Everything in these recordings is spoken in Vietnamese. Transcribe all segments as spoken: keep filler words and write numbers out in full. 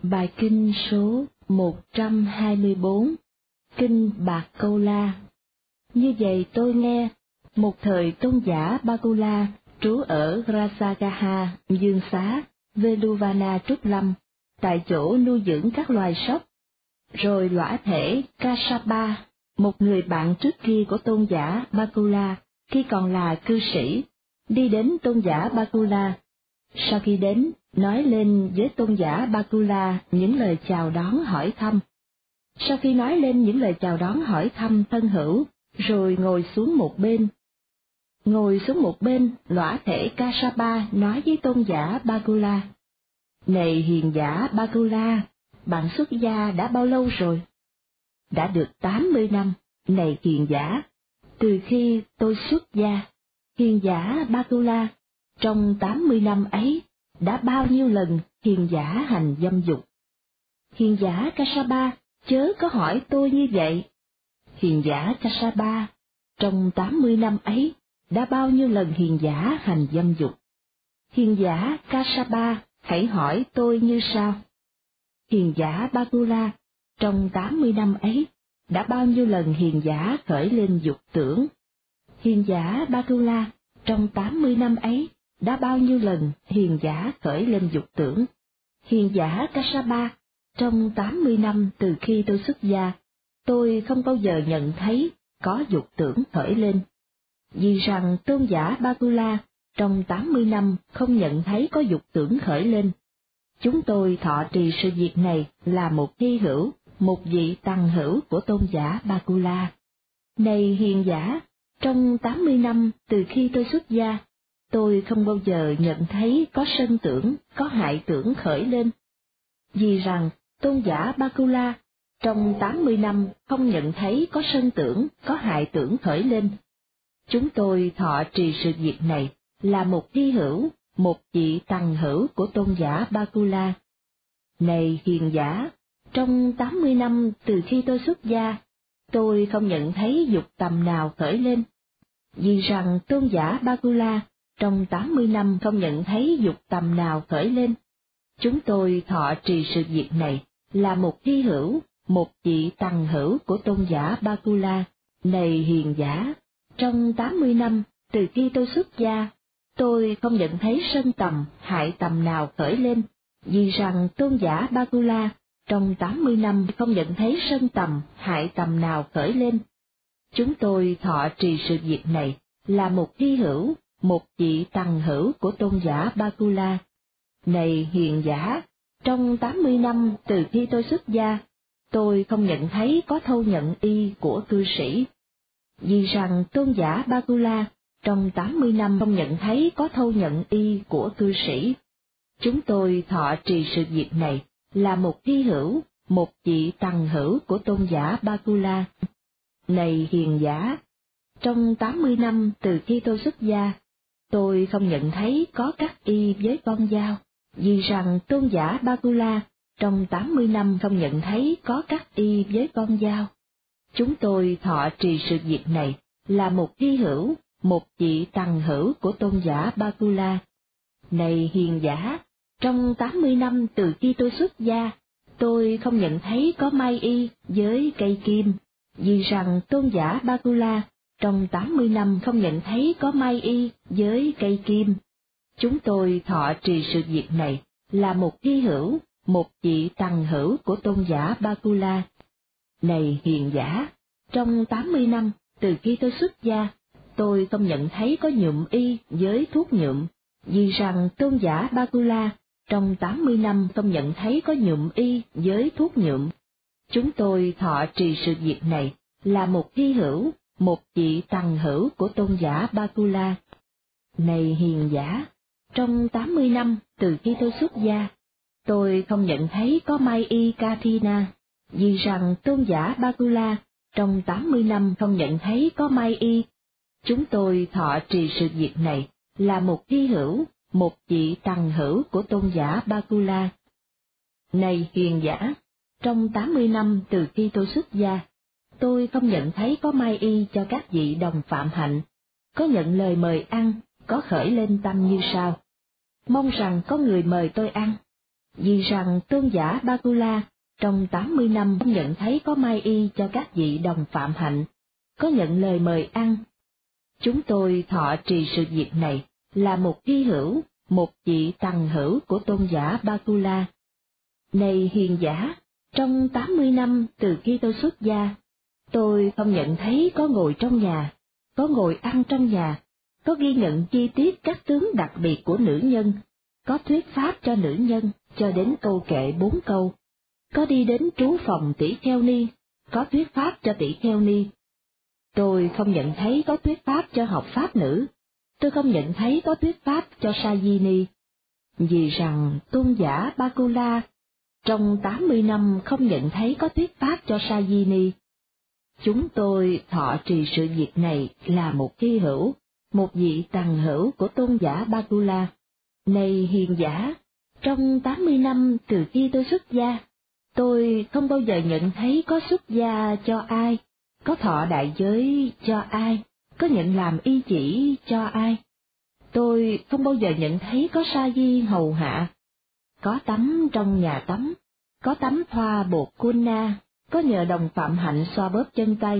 Bài kinh số một trăm hai mươi bốn, Kinh Bạc Câu La. Như vậy tôi nghe, một thời tôn giả Bakula trú ở Rajagaha, Dương Xá, Veluvana Trúc Lâm, tại chỗ nuôi dưỡng các loài sóc. Rồi lõa thể Kassapa, một người bạn trước kia của tôn giả Bakula khi còn là cư sĩ, đi đến tôn giả Bakula. Sau khi đến, nói lên với tôn giả Bakula những lời chào đón hỏi thăm. Sau khi nói lên những lời chào đón hỏi thăm thân hữu, rồi ngồi xuống một bên. Ngồi xuống một bên, lõa thể Kassapa nói với tôn giả Bakula: Này hiền giả Bakula, bạn xuất gia đã bao lâu rồi? Đã được tám mươi năm, này hiền giả, từ khi tôi xuất gia. Hiền giả Bakula, trong tám mươi năm ấy, đã bao nhiêu lần hiền giả hành dâm dục? Hiền giả Kassapa, chớ có hỏi tôi như vậy. Hiền giả Kassapa, trong tám mươi năm ấy, đã bao nhiêu lần hiền giả hành dâm dục? Hiền giả Kassapa, hãy hỏi tôi như sau. Hiền giả Bakula, trong tám mươi năm ấy, đã bao nhiêu lần hiền giả khởi lên dục tưởng? Hiền giả Bakula, trong tám mươi năm ấy, đã bao nhiêu lần hiền giả khởi lên dục tưởng? Hiền giả Kassapa, trong tám mươi năm từ khi tôi xuất gia, tôi không bao giờ nhận thấy có dục tưởng khởi lên. Vì rằng tôn giả Bakula trong tám mươi năm không nhận thấy có dục tưởng khởi lên. Chúng tôi thọ trì sự việc này là một hy hữu, một vị tăng hữu của tôn giả Bakula. Này hiền giả, trong tám mươi năm từ khi tôi xuất gia, tôi không bao giờ nhận thấy có sân tưởng, có hại tưởng khởi lên. Vì rằng tôn giả Bakula trong tám mươi năm không nhận thấy có sân tưởng, có hại tưởng khởi lên. Chúng tôi thọ trì sự việc này là một hy hữu, một vị tăng hữu của tôn giả Bakula. Này hiền giả, trong tám mươi năm từ khi tôi xuất gia, tôi không nhận thấy dục tầm nào khởi lên. Vì rằng tôn giả Bakula trong tám mươi năm không nhận thấy dục tầm nào khởi lên. Chúng tôi thọ trì sự việc này là một hy hữu, một vị tăng hữu của tôn giả Bakula. Này hiền giả, trong tám mươi năm từ khi tôi xuất gia, tôi không nhận thấy sân tầm, hại tầm nào khởi lên. Vì rằng tôn giả Bakula trong tám mươi năm không nhận thấy sân tầm, hại tầm nào khởi lên. Chúng tôi thọ trì sự việc này là một hy hữu, một vị tăng hữu của tôn giả Bakula. Này hiền giả, trong tám mươi năm từ khi tôi xuất gia, tôi không nhận thấy có thâu nhận y của cư sĩ. Vì rằng tôn giả Bakula trong tám mươi năm không nhận thấy có thâu nhận y của cư sĩ. Chúng tôi thọ trì sự việc này là một hy hữu, một vị tăng hữu của tôn giả Bakula. Này hiền giả, trong tám mươi năm từ khi tôi xuất gia, tôi không nhận thấy có các y với con dao. Vì rằng tôn giả Bakula trong tám mươi năm không nhận thấy có các y với con dao. Chúng tôi thọ trì sự việc này là một hy hữu, một vị tăng hữu của tôn giả Bakula. Này hiền giả, trong tám mươi năm từ khi tôi xuất gia, tôi không nhận thấy có mai y với cây kim. Vì rằng tôn giả Bakula trong tám mươi năm không nhận thấy có mai y với cây kim. Chúng tôi thọ trì sự việc này là một hy hữu, một vị tăng hữu của tôn giả Bakula. Này hiền giả, trong tám mươi năm từ khi tôi xuất gia, tôi không nhận thấy có nhuộm y với thuốc nhuộm. Vì rằng tôn giả Bakula trong tám mươi năm không nhận thấy có nhuộm y với thuốc nhuộm. Chúng tôi thọ trì sự việc này là một hy hữu, một vị tăng hữu của tôn giả Bakula. Này hiền giả, trong tám mươi năm từ khi tôi xuất gia, tôi không nhận thấy có mai y Kathina. Vì rằng tôn giả Bakula trong tám mươi năm không nhận thấy có mai y. Chúng tôi thọ trì sự việc này là một hy hữu, một vị tăng hữu của tôn giả Bakula. Này hiền giả, trong tám mươi năm từ khi tôi xuất gia, tôi không nhận thấy có mai y cho các vị đồng phạm hạnh, có nhận lời mời ăn, có khởi lên tâm như sau. Mong rằng có người mời tôi ăn. vì rằng tôn giả Bakula trong tám mươi năm không nhận thấy có mai y cho các vị đồng phạm hạnh, có nhận lời mời ăn. Chúng tôi thọ trì sự việc này là một hy hữu, một vị tăng hữu của tôn giả Bakula. Này hiền giả, trong tám mươi năm từ khi tôi xuất gia, tôi không nhận thấy có ngồi trong nhà, có ngồi ăn trong nhà, có ghi nhận chi tiết các tướng đặc biệt của nữ nhân, có thuyết pháp cho nữ nhân cho đến câu kệ bốn câu, có đi đến trú phòng tỷ kheo ni, có thuyết pháp cho tỷ kheo ni. Tôi không nhận thấy có thuyết pháp cho học pháp nữ, tôi không nhận thấy có thuyết pháp cho sa di ni, vì rằng tôn giả Bakula trong tám mươi năm không nhận thấy có thuyết pháp cho sa di ni. Chúng tôi thọ trì sự việc này là một hy hữu, một vị tằng hữu của tôn giả Bakula. Này hiền giả, trong tám mươi năm từ khi tôi xuất gia, tôi không bao giờ nhận thấy có xuất gia cho ai, có thọ đại giới cho ai, có nhận làm y chỉ cho ai. Tôi không bao giờ nhận thấy có sa di hầu hạ, có tắm trong nhà tắm, có tắm thoa bột kunna, có nhờ đồng phạm hạnh xoa bóp chân tay.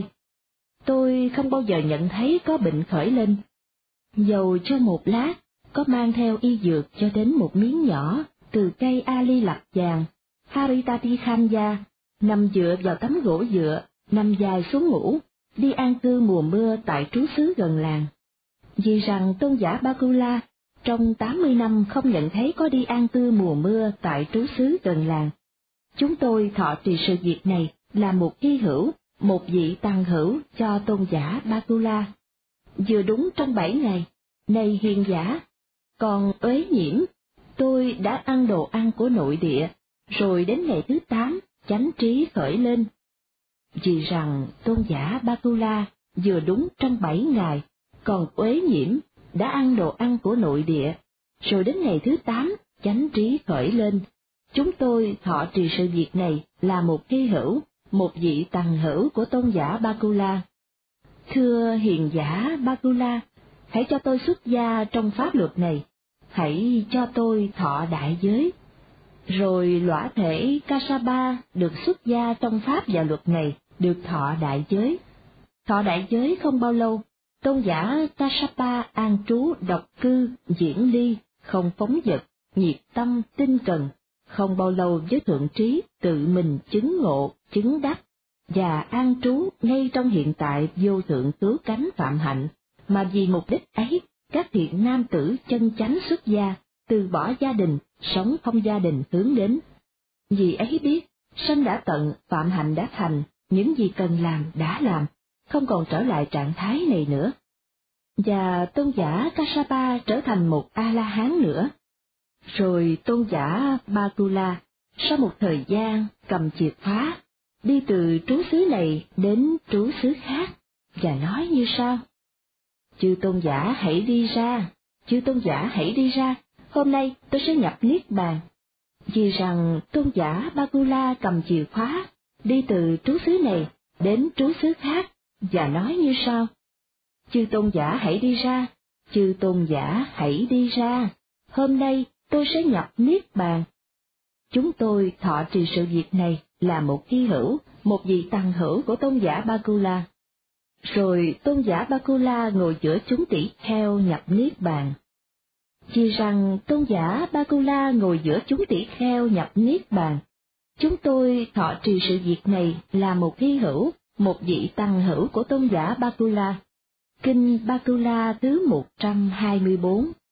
Tôi không bao giờ nhận thấy có bệnh khởi lên. Dầu cho một lát, có mang theo y dược cho đến một miếng nhỏ từ cây ali lạp vàng, Haritati Khanya, nằm dựa vào tấm gỗ dựa, nằm dài xuống ngủ, đi an cư mùa mưa tại trú xứ gần làng. Vì rằng tôn giả Bakula trong tám mươi năm không nhận thấy có đi an cư mùa mưa tại trú xứ gần làng. Chúng tôi thọ trì sự việc này là một hy hữu, một vị tăng hữu cho tôn giả Bakula. Vừa đúng trong bảy ngày, này hiền giả, còn uế nhiễm, tôi đã ăn đồ ăn của nội địa, rồi đến ngày thứ tám, chánh trí khởi lên. Vì rằng tôn giả Bakula vừa đúng trong bảy ngày, còn uế nhiễm, đã ăn đồ ăn của nội địa, rồi đến ngày thứ tám, chánh trí khởi lên. Chúng tôi thọ trì sự việc này là một hy hữu, một vị tằng hữu của tôn giả Bakula. Thưa hiền giả Bakula, hãy cho tôi xuất gia trong pháp luật này, hãy cho tôi thọ đại giới. Rồi lõa thể Kassapa được xuất gia trong pháp và luật này, được thọ đại giới. Thọ đại giới không bao lâu, tôn giả Kassapa an trú độc cư, diễn ly, không phóng dật, nhiệt tâm, tinh cần, không bao lâu với thượng trí tự mình chứng ngộ, chứng đắc, và an trú ngay trong hiện tại vô thượng cứu cánh phạm hạnh, mà vì mục đích ấy, các thiện nam tử chân chánh xuất gia, từ bỏ gia đình, sống không gia đình hướng đến. Vì ấy biết, sanh đã tận, phạm hạnh đã thành, những gì cần làm đã làm, không còn trở lại trạng thái này nữa. Và tôn giả Kassapa trở thành một A-la-hán nữa. Rồi tôn giả Bakula, sau một thời gian cầm chìa khóa, đi từ trú xứ này đến trú xứ khác, và nói như sau: Chư tôn giả hãy đi ra, chư tôn giả hãy đi ra, hôm nay tôi sẽ nhập niết bàn. Vì rằng tôn giả Bakula cầm chìa khóa, đi từ trú xứ này đến trú xứ khác, và nói như sau: Chư tôn giả hãy đi ra, chư tôn giả hãy đi ra, hôm nay tôi sẽ nhập niết bàn. Chúng tôi thọ trì sự việc này là một hy hữu, một vị tăng hữu của tôn giả Bakula. Rồi tôn giả Bakula ngồi giữa chúng tỷ kheo nhập niết bàn. Vì rằng tôn giả Bakula ngồi giữa chúng tỷ kheo nhập niết bàn, chúng tôi thọ trì sự việc này là một hy hữu, một vị tăng hữu của tôn giả Bakula. Kinh Bakula thứ một trăm hai mươi bốn.